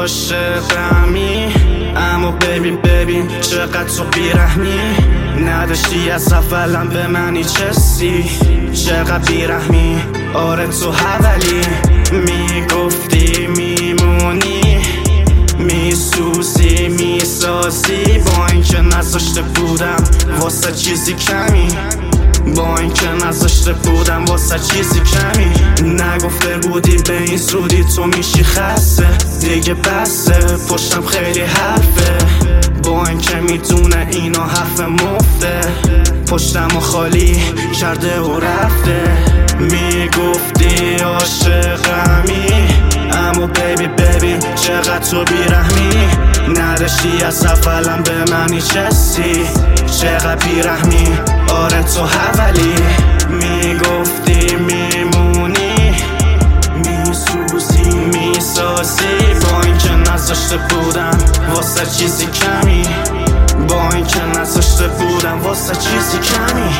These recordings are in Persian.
عاشقمی، اما ببین چقدر تو بیرحمی. نداشتی از اولم به من هیچ حسی، چقدر بیرحمی. آره تو حولی میگفتی میمونی، میسوزی میسازی، با اینکه نذاشته بودم واسه چیزی کمی، با اینکه نذاشته بودم واسه چیزی کمی. نگفته بودی به این زودی تو میشی خسته، دیگه بسه پشتم خیلی حرفه، با اینکه میدونه اینا حرف مفته، پشتم و خالی کرده و رفته. میگفتی عاشقمی، اما ببین چقدر تو بیرحمی. نداشتی از اولم به من هیچ حسی، چقدر بیرحمی. آره تو حولی میگفتی میمونی، میسوزی میسازی، با اینکه نذاشته بودم واسه چیزی کمی، با اینکه نذاشته بودم واسه چیزی کمی.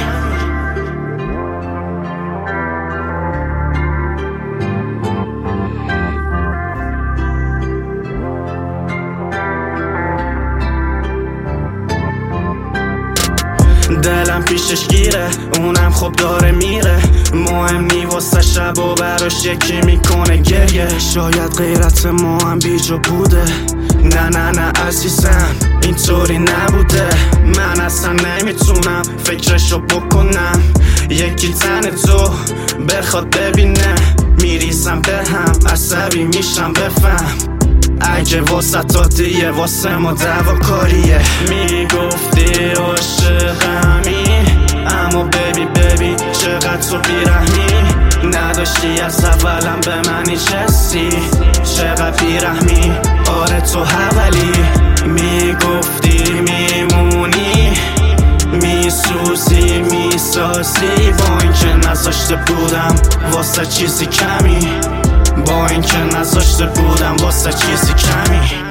دلم پیشش گیره، اونم خب داره میره، مهم نی واسه شب و براش یکی میکنه گریه. شاید غیرت ما هم بیجا بوده، نه عزیزم اینطوری نبوده. من اصلا نمیتونم فکرشو بکنم، یکی تن تو بخواد ببینه، میریزم به هم عصبی میشم بفهم. اگه واسه تا دیگه واسه ما دعوا کاریه. میگفتی عاشقمی، اما ببین چقدر تو بیرحمی. نداشتی از اولم به من هیچ حسی، چقدر بیرحمی. آره تو حولی میگفتی میمونی، میسوزی میسازی، با اینکه نذاشته بودم واسه چیزی کمی، با اینکه نذاشته بودم واسه چیزی کمی.